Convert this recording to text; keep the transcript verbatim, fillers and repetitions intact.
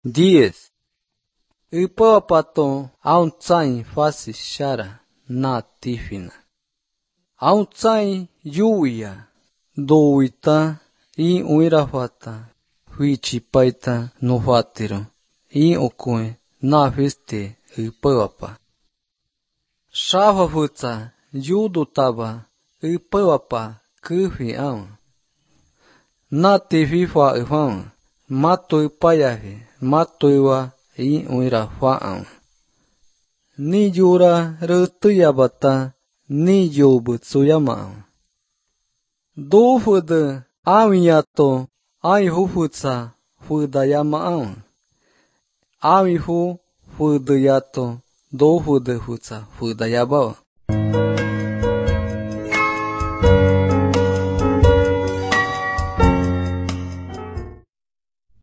Diez. Ipawapato auntzai fasi shara na tifina. Auntzai yuya douita i uirafata huichipaita nofatiro i okue na fiste ipawapa. Shafa futsa yudutaba ipawapa kufi au. Na tififa ifau mato ipayafi mato iwa i uirafa au. Ni yura rutuyabata ni yobutsuya au. Do fude awiyato ai hufutsa fudayama au. Awi fu fudayato do fude futsa fudayabao.